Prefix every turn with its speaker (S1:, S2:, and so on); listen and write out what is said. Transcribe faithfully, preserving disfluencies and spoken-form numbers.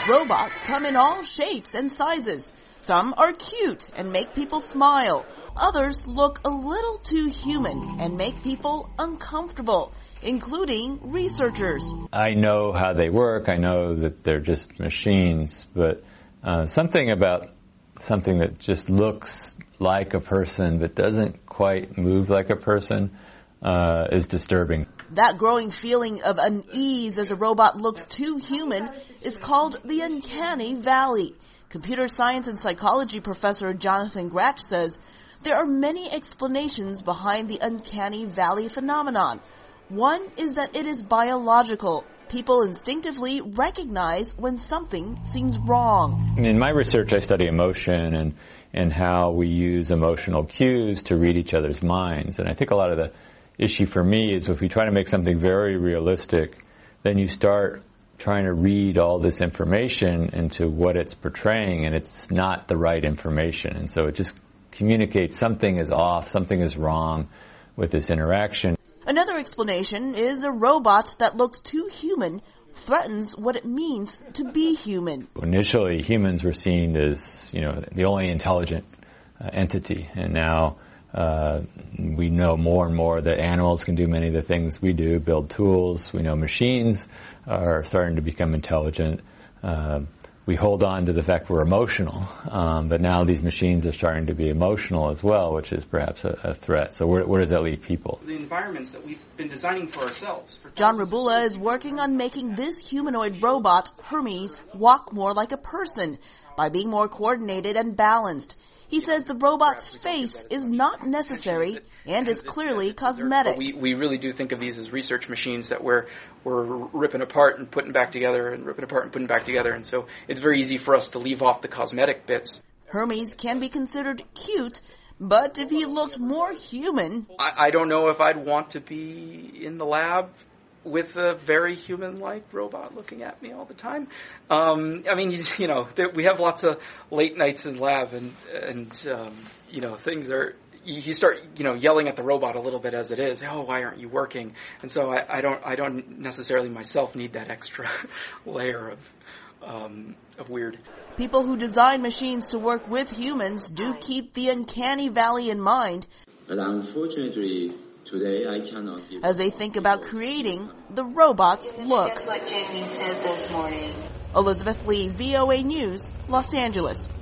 S1: Robots come in all shapes and sizes. Some are cute and make people smile. Others look a little too human and make people uncomfortable, including researchers.
S2: I know how they work. I know that they're just machines, but uh, something about something that just looks like a person but doesn't quite move like a person uh, is disturbing.
S1: That growing feeling of unease as a robot looks too human is called the uncanny valley. Computer science and psychology professor Jonathan Gratch says there are many explanations behind the uncanny valley phenomenon. One is that it is biological. People instinctively recognize when something seems wrong.
S2: In my research, I study emotion and, and how we use emotional cues to read each other's minds. And I think a lot of the issue for me is if we try to make something very realistic, then you start trying to read all this information into what it's portraying, and it's not the right information. And so it just communicates something is off, something is wrong with this interaction.
S1: Another explanation is a robot that looks too human threatens what it means to be human.
S2: Initially, humans were seen as, you know, the only intelligent uh, entity, and now uh, we know more and more that animals can do many of the things we do, build tools. We know machines are starting to become intelligent. Uh, we hold on to the fact we're emotional, um, but now these machines are starting to be emotional as well, which is perhaps a, a threat. So where, where does that leave people?
S3: The environments that we've been designing for ourselves. For
S1: John Rabula is working on making this humanoid robot, Hermes, walk more like a person by being more coordinated and balanced. He says the robot's face is not necessary and is clearly cosmetic.
S3: We, we really do think of these as research machines that we're, we're ripping apart and putting back together and ripping apart and putting back together. And so it's very easy for us to leave off the cosmetic bits.
S1: Hermes can be considered cute, but if he looked more human...
S3: I, I don't know if I'd want to be in the lab with a very human-like robot looking at me all the time. Um, I mean, you, you know, there, we have lots of late nights in lab, and and um, you know, things are. You, you start, you know, yelling at the robot a little bit as it is. Oh, why aren't you working? And so I, I don't, I don't necessarily myself need that extra layer of um, of weird.
S1: People who design machines to work with humans do keep the uncanny valley in mind.
S4: But unfortunately, today I cannot give
S1: as they think about creating the robot's look.
S5: That's what Jamie said this morning.
S1: Elizabeth Lee, V O A News, Los Angeles.